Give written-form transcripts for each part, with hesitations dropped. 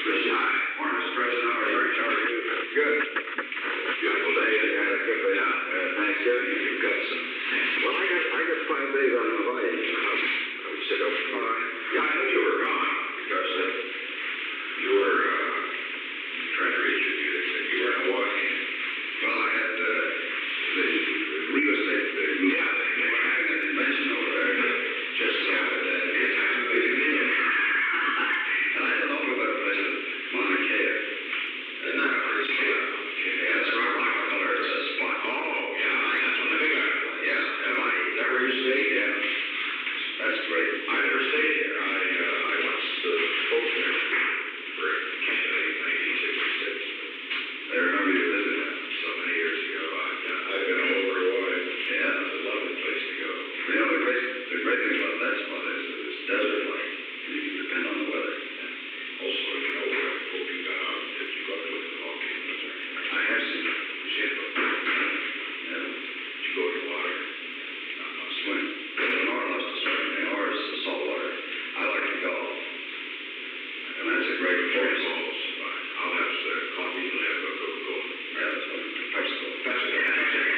Hi. Morning, Mr. President. How are you? Good. Beautiful day. Had a good day out. Thanksgiving. You've got some. Well, I got 5 days on Hawaii. We said, yeah, I knew you were gone because you were trying to reach you. They said you were in Hawaii. Well, I had the real estate. Yeah, they were having a convention over there. Just it's actually busy. And I don't know about a place in Mauna Kea. Not a pretty spot. Yeah, it's Rockefeller spot. Oh, yeah, that's on the big island. Yeah, is that where you stayed? Yeah. That's great. I never stayed there. I once spoke there for a candidate in 1966. I remember you visiting that so many years ago. I've been all over Hawaii. Yeah, it's a lovely place to go. You know, the great thing about that spot is that it's desert-like. You can depend on the weather. Also, you know, I hope you got out if you got to look at the volcanoes or anything. I have seen it. You seen it? Yeah. Did you go in the water? Not much. Swim. Lenore loves to swim. Lenore is the salt water. I like to golf. And that's a great place. I'll have coffee. You'll have a Coca-Cola. Yeah, that's fine. Pepsi-Cola. Pepsi-Cola.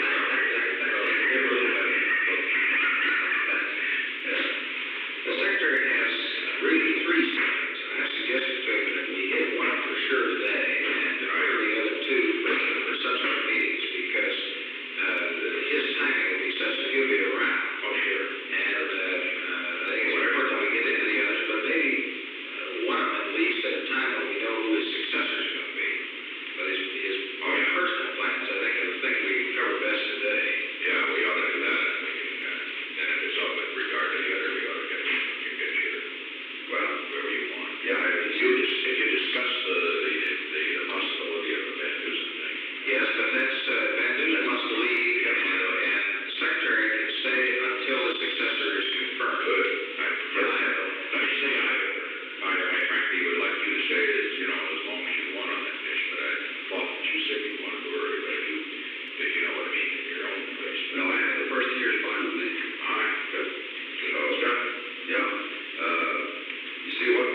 The Secretary has really 3 strikes. I suggested to him that we hit one for sure today and defer the other 2 for subsequent meetings because his timing will be such that he'll be around. Oh, sure. And I think it's important that we get into the others, but maybe one of them at least at a time when we know who his successor is going to be. But his personal plans, I think, are the thing we can cover best today. Yeah, we ought to do that. And if it's up with regard to the other, we ought to get you. Well, wherever you want. Yeah, if you discuss the possibility of the Van Dusen thing. Yes, but that's Van Dusen must leave, and the Secretary can stay until the successor is confirmed. Good. Let me say, I frankly would like you to stay as long as you want on that mission, but I thought that you said you wanted to worry, but if you know what I mean, in your own place. No, the first year is fine with me. All right, good. So, Scott? Yeah. You see what,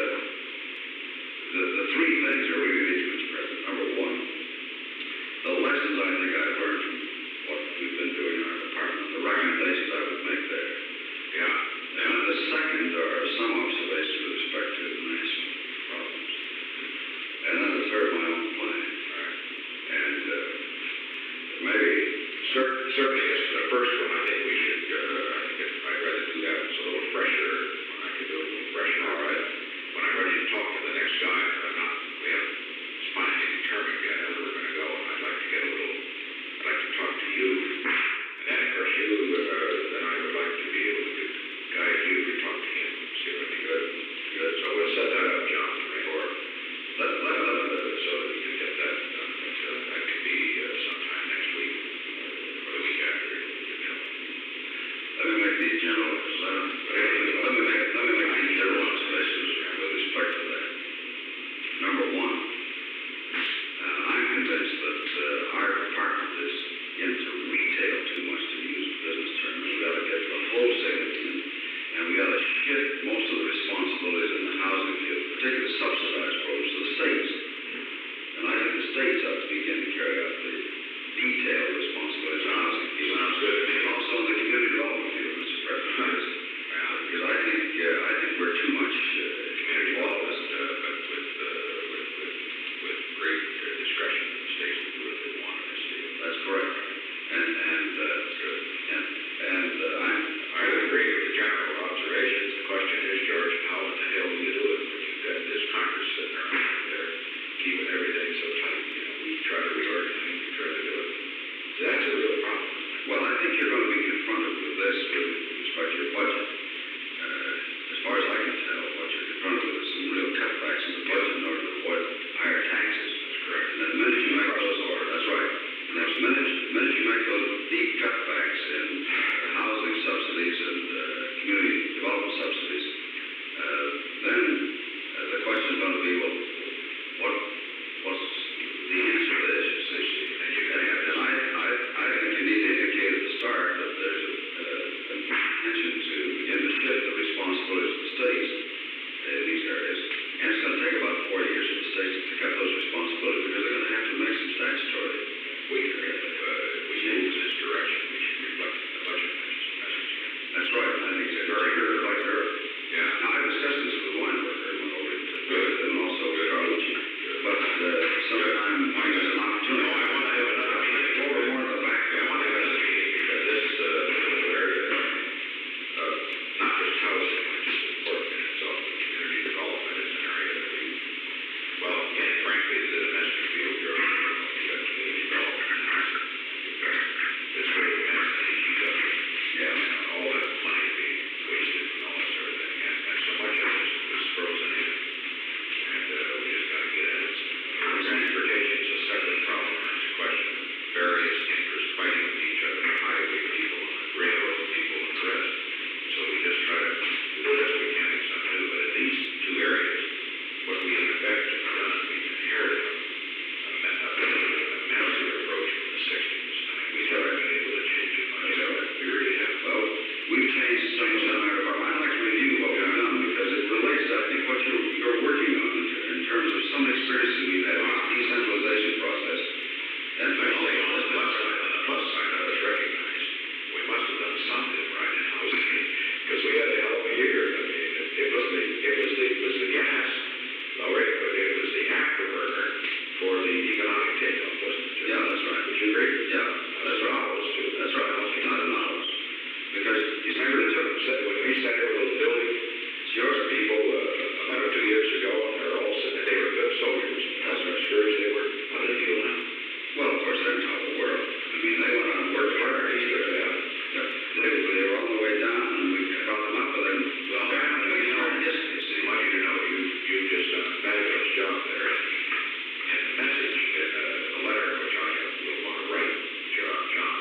the 3 things are really these, Mr. President. Number 1, the lessons I think I've learned from what we've been doing in our department, the recommendations I would make there. Yeah. And the second are some observations with respect to national problems. And then the third, my own plan. All right. And maybe, certainly the first one, I think we should, I'd rather do that. It's a little fresher. When I can do it a little fresher. All right. When I'm ready to talk to the next guy, we haven't finally determined yet where we're going to go. And I'd like to talk to you. And then, of course, then I would like to be able to guide you to talk to him. See what would be good. Good. So we'll set that up, John, or let so that we can get that done. That could be sometime next week or the week after. Let me make these general observations with respect to that. Number 1, I'm convinced that our department is into retail too much to use business terms. We got to get the wholesaling in, and we got to shift most of the responsibilities in the housing field, particularly subsidized programs, to the states. And I think the states ought to begin to carry out the detailed responsibilities in the housing field. Sounds good. And also in the community development field, Mr. President. Because I think we're too much community development, but with great discretion, the states will do what they want in this field. That's correct. I would agree with the general observations. The question is, George, how in the hell do you do it when you've got this Congress sitting around there keeping everything so tight? We try to reorganize, we try to do it. So that's a real problem. Well, I think you're going to be confronted with this with respect to your budget. As far as I can tell, what you're seriously we've had this decentralization process. And on the plus side, I was recognized. We must have done something right in housing because we had a hell of a year. I mean, it was the gas, Larry, but it was the afterburner for the economic takeoff, wasn't it? Yeah, that's right. Would you agree? Yeah, that's right. Too. That's right. Not in ours. Because you see, When we sat there with a building, yours people about 2 years ago, and they're all sitting. They were good soldiers. That's what scourge they were. How do they feel now? well, of course, they're top of the world. I mean, they went on and worked hard. They were on the way down, and we brought them up, but then, well, you see. I want you to know you've just done a fabulous job there. And the message in the letter, which I will want to write, John,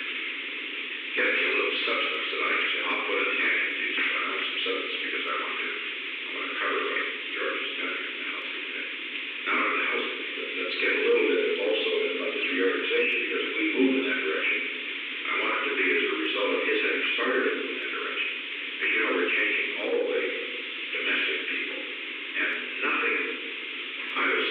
get me a little substance that I can say. I'll put in the action piece, but I want some substance because I want to cover what George has done in the housing thing. Not only the housing thing, but let's get a little bit also about this reorganization because if we move in that direction, I want it to be as a result of his having started to move in that direction. Because, we're changing all the way domestic people. And nothing, I was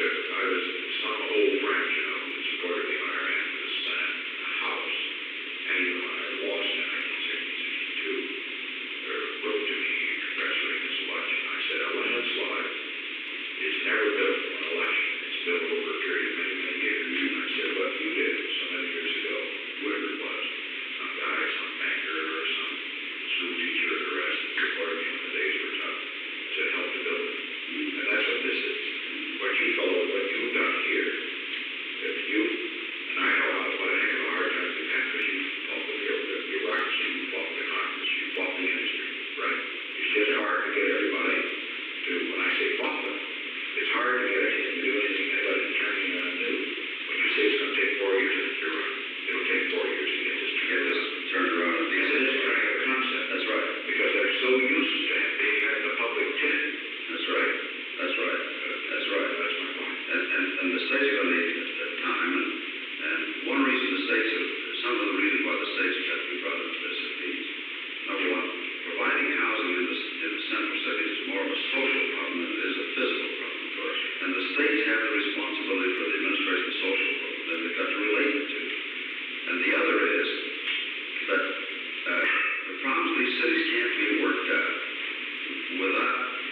some old friends, who supported the IRN, the Senate, the House, and even when I lost in 1962, wrote to me congratulating this election. I said, a landslide is never built on election. It's built over a period of many, many years. And I said, what you did so many years ago, whoever it was, some guy, some banker, or some school teacher, or the rest, that supported me when the days were tough, to help to build it. And that's what this is. What you've done here, if you, and I know what a heck of a hard time you've had because you fought with the bureaucracy, you fought with the Congress, you fought the industry, right? It's just hard to get everybody to, when I say fought them, it's hard to get anything to do anything, anybody to turn anything on new. When you say it's going to take 4 years, you're right. It'll take 4 years to get this Turned around. It's this kind of concept. That's right. Because they're so used to being at the public tent. That's right. That's right. That's right. That's my point. And the states are going to need time. And one reason some of the reasons why the states have to be brought into this is these. Number one, providing housing in the central cities is more of a social problem than it is a physical problem, of course. And the states have the responsibility for the administration of social problems, and they've got to relate the two. And the other is that the problems these cities can't be worked out without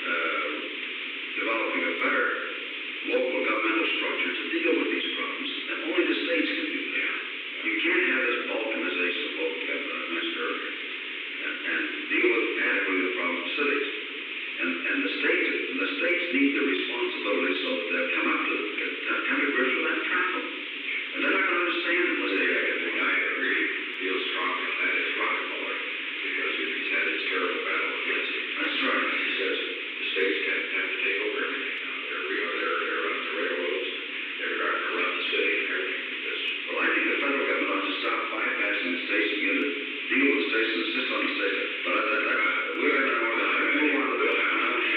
developing a better local governmental structure to deal with these problems. And only the states can do that. You can't have this balkanization of local government I mentioned earlier and deal with adequately the problem of cities. And the states need the responsibility so that they'll come to grips with that problem. And they're not going to understand it unless they have it. The guy that really feels strongly on that is Rockefeller, because he's had this terrible battle against him. That's right. He says the states have to take over everything now. They're running the railroads, they're going to run the city and everything. Well, I think the federal government ought to stop bypassing the states and begin to deal with the states and assist on the states. But we're going to move on to the bill.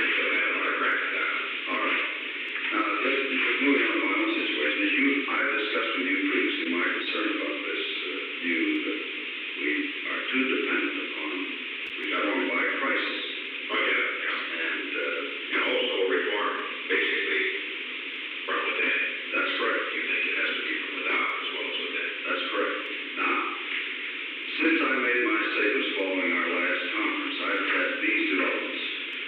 All right. Now, just moving on to my own situation, I've discussed with you previously my concern about this view that we are too dependent upon reform by crisis. Oh, yeah. And also reform, basically, from within. That's correct. You think it has to be from without as well as within. That's correct. Now, since I made my statements following our last conference, I've had these developments.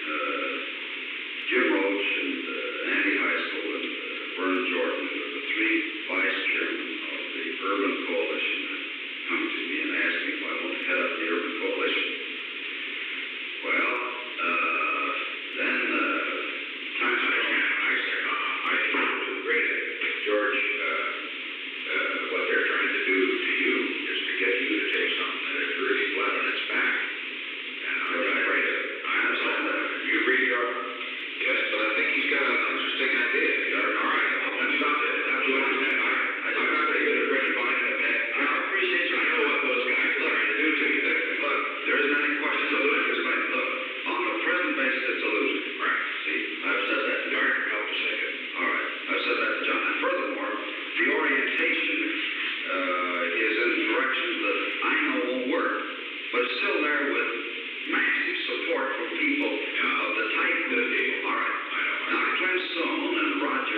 Jim Roach and Andy Heisel and Vern Jordan, who are the three vice chairmen of the Urban Coalition, come to me and asked me if I want to head up the Urban Coalition. Well, then I think it's great. George, what they're trying to do to you is to get you to take something that is really flat on its back. And I'm afraid of it. I understand that. You agree, George? Yes, but I think he's got an interesting idea. All right, let's stop it. That's what I'm saying. I'm not very good at rectifying that, man. I appreciate you. I know what those guys are trying to do to you. Look, there isn't any question of it. Look, on the present basis, it's illusion. Right. See, I've said that to John. Help a second. All right, I've said that to John. And furthermore, the orientation is in directions that I know won't work, but it's still there with massive support from people of the type that people. All right. I know. Now, Clint Stone and Roger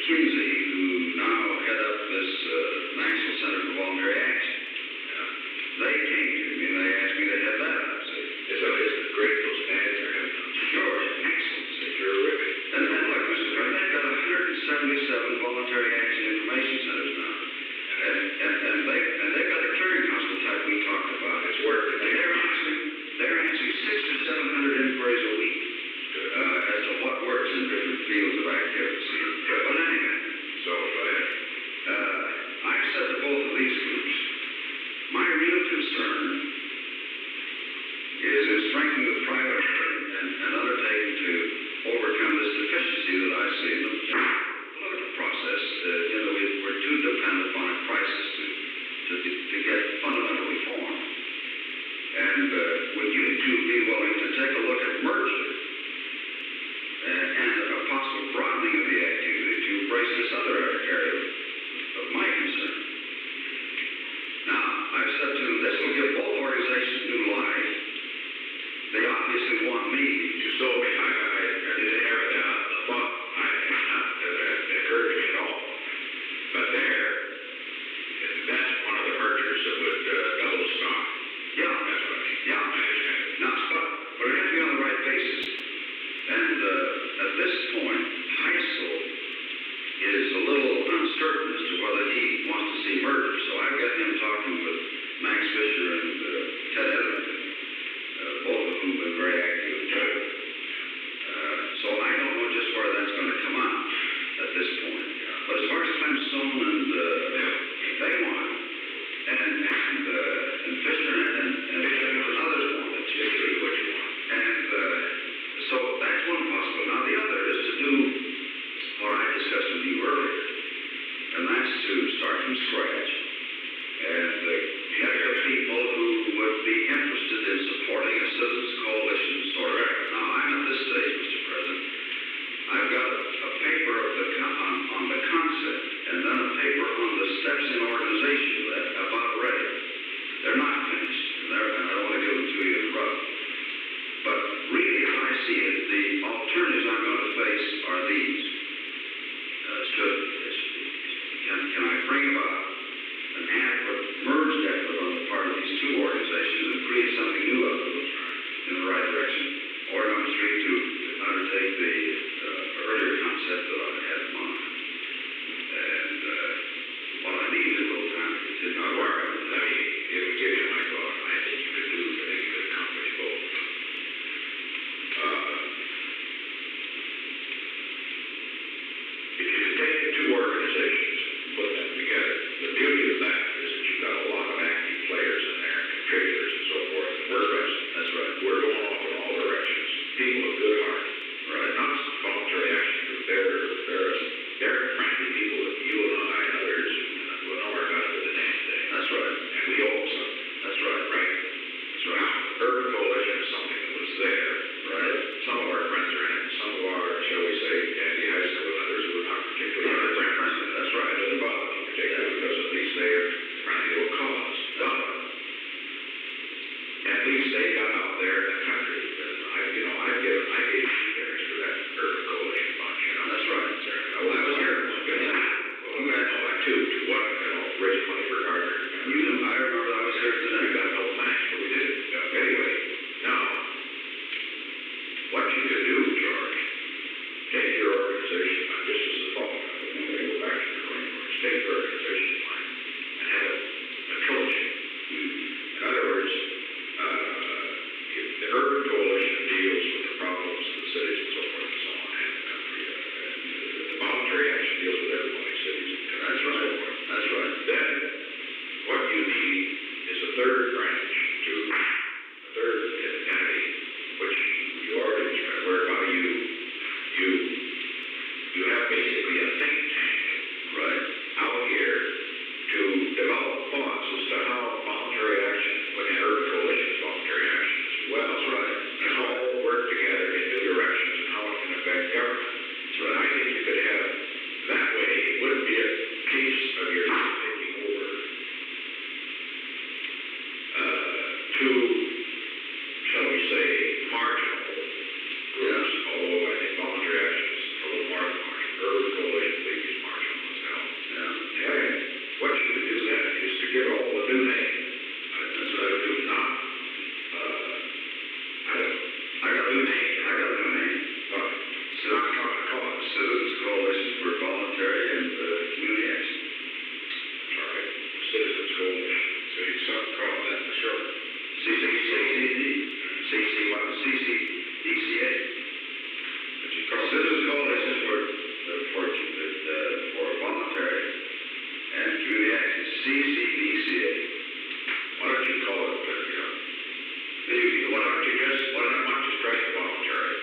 Kinsey, who now head up this National Center for Voluntary Action. They came to me and they asked me to head that up. So isn't it great those ads are having? Sure, excellent. Terrific. And look, Mr. President, they've got 177 voluntary action information centers now. And they've got a clearinghouse the type we talked about. It's working. And they're answering 600 or 700 inquiries a week as to what works in different fields of activity. But anyway, So I've said to both of these groups, my real concern is in strengthening the private and undertaking to overcome this deficiency that I see in the political process. We're too dependent upon a crisis to get fundamental reform. And would you two be willing to take a look at merger and a possible broadening of the activity to embrace this other area of my concern? Now, I've said to them, this will give both organizations new life. They obviously want me. you sold me. I didn't have the thought. It occurred to me at all. But that's one of the mergers that would double the stock. Yeah. That's what I mean. Yeah. I understand. Now, but it has to be on the right basis. And at this point, Heisel is a little uncertain as to whether he wants to see mergers. So I've got him talking with Max Fisher and Ted Etherington, both of whom have been very active. So I don't know just where that's going to come out at this point. But as far as Clemstone and they want it, and Fisher and others want it, Particularly what you want. and so that's one possibility. Now the other is to do what I discussed with you earlier, and that's to start from scratch and get the people who would be interested in supporting a citizens coalition sort of effort. Now I'm at this stage, Mr. President. I've got a paper on the concept, and then a paper on the steps in organization that about ready. They're not finished, and I don't want to give them to you in a rough. But really, as I see it, the alternatives I'm going to face are these. Can I bring about an adequate merged effort on the part of these two organizations and create something new out of them in the right direction? Or number three, to undertake the earlier concept that I had in mind. And what I need is a little time to continue. Now, Mark, let me give you my thought. I think you could accomplish both. If you take the two organizations and put them together, the beauty of that is that you've got a lot of active players in there, contributors and so forth. That's right. We're going off in all directions. People of good heart. Right. Not voluntary action group. They're frankly people that you and I and others will know are not with the damn thing. That's right. And we owe them something. That's right. Right? That's right. Now, Urban Coalition is something that was there. Right. Some of our friends are in it. Some of our, shall we say, Andy Heisler and others who are not particularly friends. That's right. It doesn't bother me particularly because at least they are friendly to a cause. But at least they got out there in the country. And I gave shares for that Urban Coalition bunch. That's right. I was here. Well, I know that too. To what? Raise money for Gardner. I remember I was here today. We got no thanks, but we did it. Anyway, now, what you could do, George, take your organization, this is the thought, I'm going to go back to the Marine Corps, take your organization line and have a trilogy. In other words, the Urban Coalition deals with the problems of the cities and so forth and so on, and the country. The voluntary action deals with everybody's cities and country. That's right. And so forth. That's right. Then, what you need is a third branch to a third entity, which you already described, whereby you have basically a think tank Right. out here to develop thoughts as to how voluntary action, and Urban Coalition's voluntary action as well, That's right. can all work together in new directions and how it can affect government. That's right. I think you could have that way. It wouldn't be a case of your taking over two, shall we say, marginal groups, although I think voluntary action is a little more marginal. Urban Coalition, I think, is Citizens Coalition for voluntary and community action, CCVCA. Why don't you call it, why don't you strike voluntary?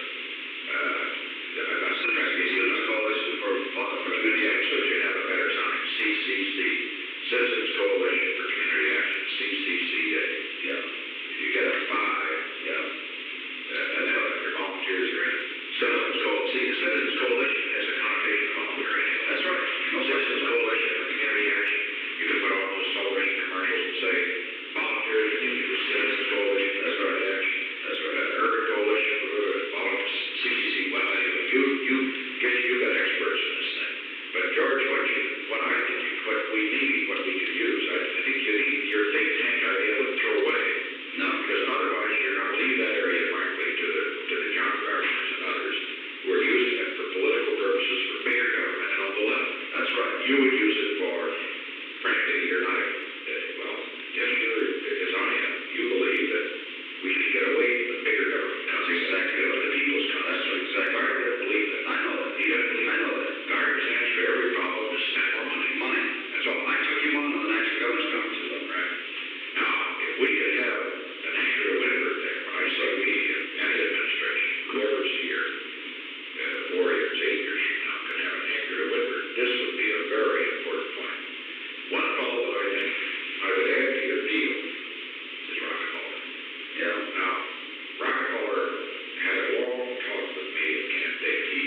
Citizens Coalition for Community Action, so you have a better sign. CCC, Citizens Coalition for Community Action, CCCA. Yeah. You get a 5. Yeah. And then your volunteers are in. Citizens Coalition has a connotation of volunteering. That's right. No Citizens Coalition for Community Action. You can put on those television commercials and say, volunteers can use Citizens Coalition. That's right. Action. That's right. Urban Coalition, CCC. Well, anyway, you got experts in this thing. But George, what we need, what we could use, I think you need your think tank idea to throw away. No. Because otherwise you're going to leave that area, frankly, to the John Gardeners and others who are using it for political purposes, for bigger government and on the left. That's right. You would use it for, frankly, you're not, well, if you're, as I am, you believe that we should get away from the bigger government. That's exactly what right. the people's concept. That's exactly right. Gardner didn't believe that. I know that. I know that. Gardner's answer to every problem is spend more money. Money. That's all. I took him on the National Governors Conference. Right. Now, if we could have an anchor to Whitford there, when I say we, any administration, whoever's here, 4 years, 8 years from now, can have an anchor to Whitford, this would be a very important point. One fellow that I think I would add to your deal is Rockefeller. Yeah. Now, Rockefeller had a long talk with me at Camp David.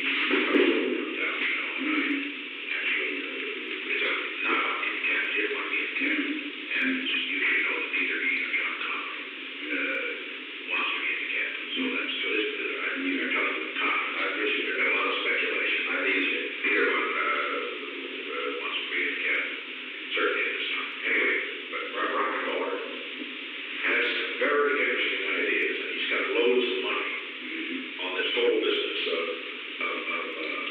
Actually, it's not up in Camp, it might be in Camp. And you should know that neither he nor John Connor wants to be in the Camp. So that's good. You're talking with Connor. I appreciate there's been a lot of speculation. I appreciate neither one wants to be in the Camp. Certainly at this time. Anyway, but Rockefeller has some very interesting ideas, and he's got loads of money on this whole business of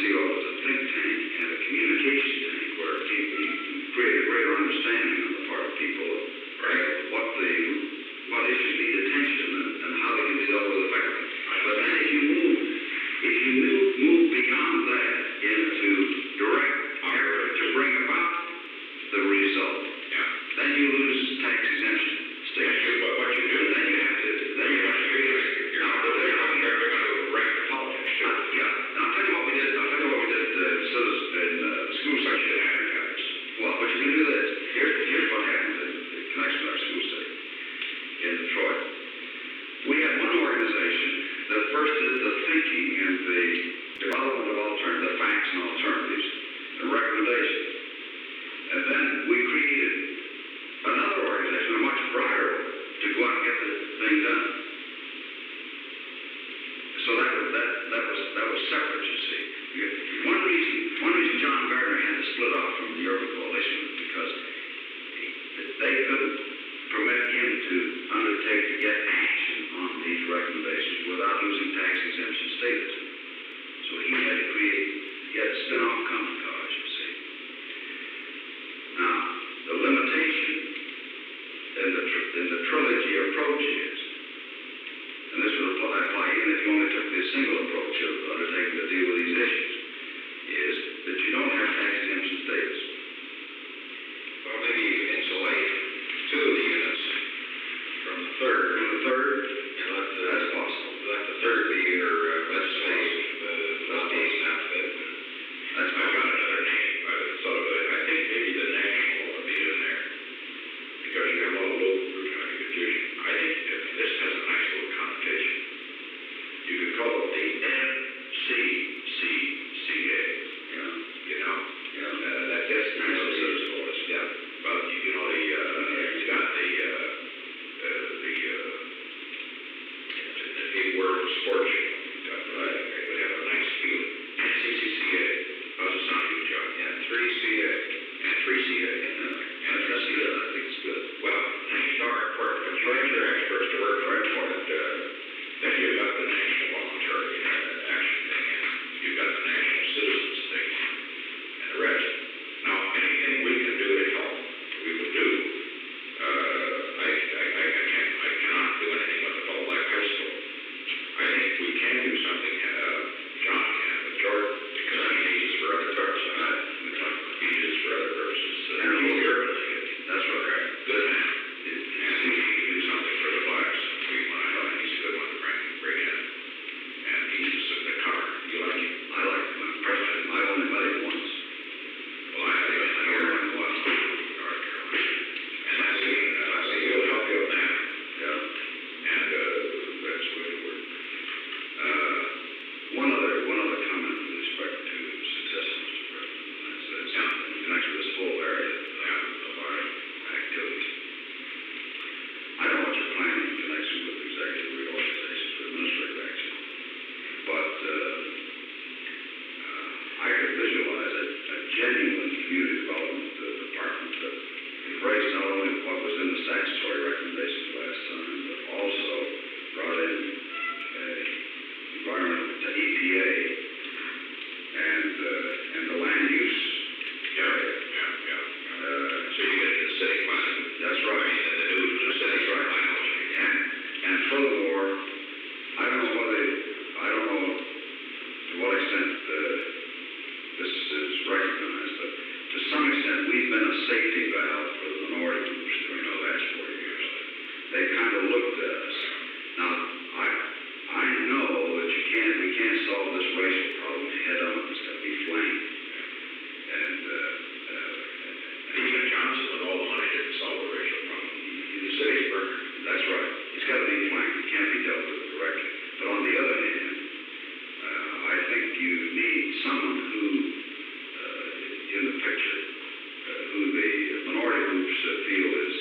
MCO as a think tank and a communication tank where people create a greater understanding on the part of people of what issues need attention and how they can be dealt with effectively. But then if you move beyond that into direct effort to bring about the result, then you lose tax exemption status. But what you do, then you have to you're not going to wreck the politics too. And I'll tell you what we did. In the school section advertised. Well, but you can do this. Here's what happened in connection with our school study in Detroit. We had one organization that first did the thinking and the development of the facts and alternatives and recommendations. And then we created another organization, a much broader one, to go out and get the thing done. So that was separate, you see. One reason John Gardner had to split off from the Urban Coalition was because they couldn't permit him to undertake to get action on these recommendations without losing tax exemption status. So he had to spin off common cause, you see. Now, the limitation in the trilogy approach is, and this would apply even if you only took the single approach of undertaking to deal with these issues, is that you don't have tax exemption status. Well, maybe you can insulate 2 of the units from the third. And that's possible. Let the third be your, let's say, not the half of it. I've got another name. I think maybe the national would be in there. Because you have all local confusion. I think this has a nice little connotation. You could call it the NCCCA. You know? That's the NCCCA. Yeah. But, you know, you got the big word of sports. Right. It would have a nice feeling. NCCCA. How's it sound to you, John? Yeah, 3CA. And 3CA. And 3CA. I think it's good. Well, names are important, but you have your experts to work hard for it. Then you've got the National Voluntary Action thing, and you've got the National Citizens thing, and the rest. Now, anything we can do to help, we will do. I cannot do anything with the Bald Black High School. I think we can do something, John can, with Jordan, because he needs us for other purposes. He needs us for other purposes. And he's the urban league. That's right. Good man. And he can do something for the blacks. He's a good one to bring in. And he's the car. You like him? I like him. I only met him once. Well, I know him once. North Carolina. And I think he'll help you with that. Yeah. And that's the way it works. One other comment with respect to success, Mr. President, and that's in connection with this whole area of our activities. I know what you're planning in connection with executive reorganizations for administrative action, but I could visualize a genuine community development department that embraced not only what was in the statutory recommendations last time, but also brought in environmental EPA and the land use area. So you get the city plan. That's right. And the new city plan. And furthermore, I don't know to what extent this is recognized, but to some extent we've been a safety valve for the minority groups during the last 4 years. They kind of looked at us. Now, I know that we can't solve this racial problem head on. It's got to be flanked. And even Johnson, with all the money, didn't solve the racial problem. The city's burger. That's right. It's got to be flanked. It can't be dealt with directly. But on the other hand, I think you need someone who, in the picture, who the minority groups feel is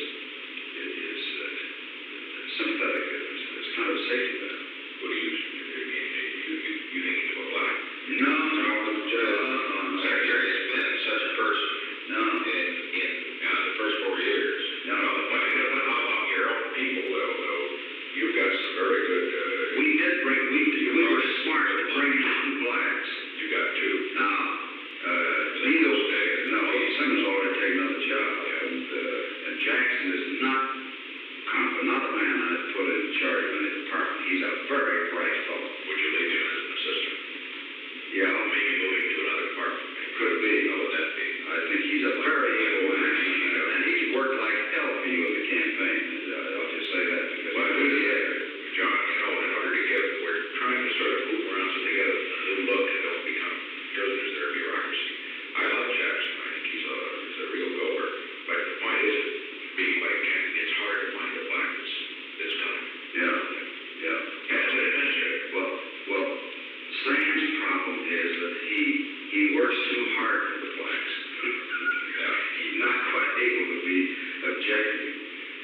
sympathetic. It's kind of a safety valve. What do you think of a black? No, Secretary has been such a person. No. In the first 4 years. No. But how about your own people, though? You've got some very good. We were smart to bring in blacks. You got 2. Could be. How would that be? I think he's a very able man, and he's worked like hell for you in the campaign. I'll just say that. But John, in order to get, we're trying to sort of move around so they get a new look and don't become prisoners of their bureaucracy. I love Jackson. I think he's a real goer. But the point is, being like Ken, it's hard to find a black that's done it. Yeah. As an administrator. Well, Sam's problem is that he works too hard for the blacks. He's not quite able to be objective.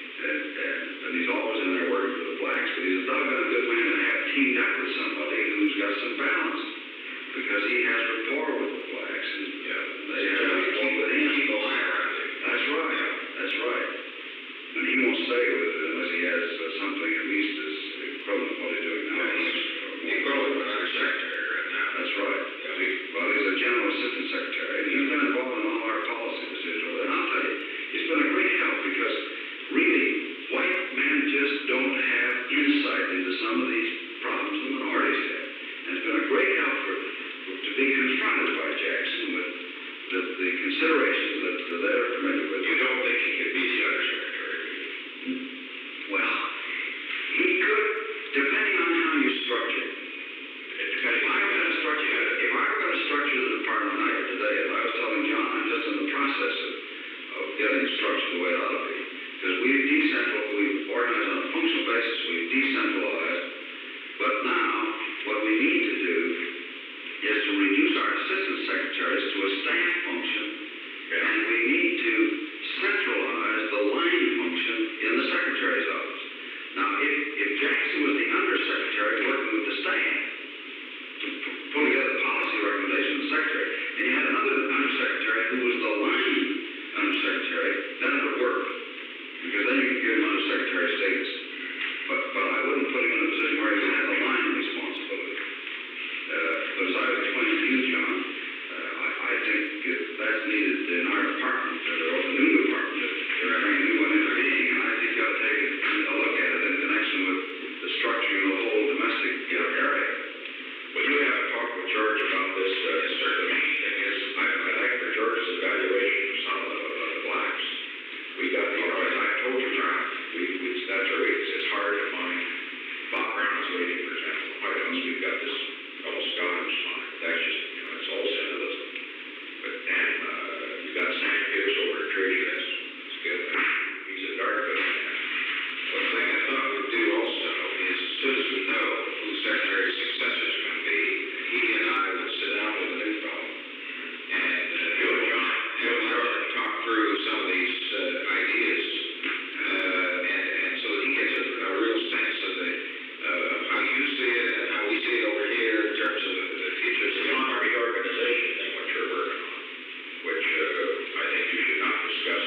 And he's always in there working for the blacks, but he's a doggone good man to have teamed up with somebody who's got some balance. Because he has rapport with the blacks, and they have rapport with him. Keep a line around him. That's right. And he won't stay with it unless he has something at least as equivalent to what he's doing now. He's equivalent to an undersecretary right now. That's right. He's a general assistant secretary, and he's been involved in all our policy decisions. And I'll tell you, it's been a great help because really, white men just don't have insight into some of these problems the minorities have. And it's been a great help to be confronted by Jackson with the considerations that they're familiar with. You don't think he could be the undersecretary? Well, he could, depending on how you structure it. If I were going to structure the department today, as I was telling John, I'm just in the process of getting it structured the way it ought to be. Because we've organized on a functional basis, we've decentralized. But now, what we need to do is to reduce our assistant secretaries to a staff function, and we need to centralize the line function in the secretary's office. Now, if Jackson was the undersecretary working with the staff to pull together policy recommendations of the secretary, and you had another undersecretary who was the line undersecretary, then it would work. Because then you could give him undersecretary status. But I wouldn't put him in a position where he had the line responsibility. But as I've explained to you, John, I think that's needed in our department, or the new department, if there ever any new one intervening, and I think you ought to take a look at it in connection with the structure of the whole domestic area. Well, you haven't talked with George about this. The main thing is, I like for George's evaluation of some of the blacks. We got, as I told you, John, that's where it's hard to find. Bob Brown's waiting, for example, in the White House. We've got this fellow Scott who's fine. That's just, it's all symbolism. But then, you've got Sam Pierce over at Treaty. That's good. He's a dark good man. One thing I thought we'd do also is, as soon as we know who Secretary's successor is going to be, he and I would sit down with the new fellow. And you and John talk through some of these ideas, and so that he gets a real sense of how you see it and how we see it over here in terms of the future. It's the on-army organization thing, what you're working on, which I think you should not discuss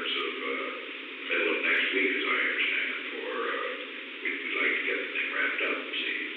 terms of middle of next week, as I understand it, or we'd like to get the thing wrapped up, see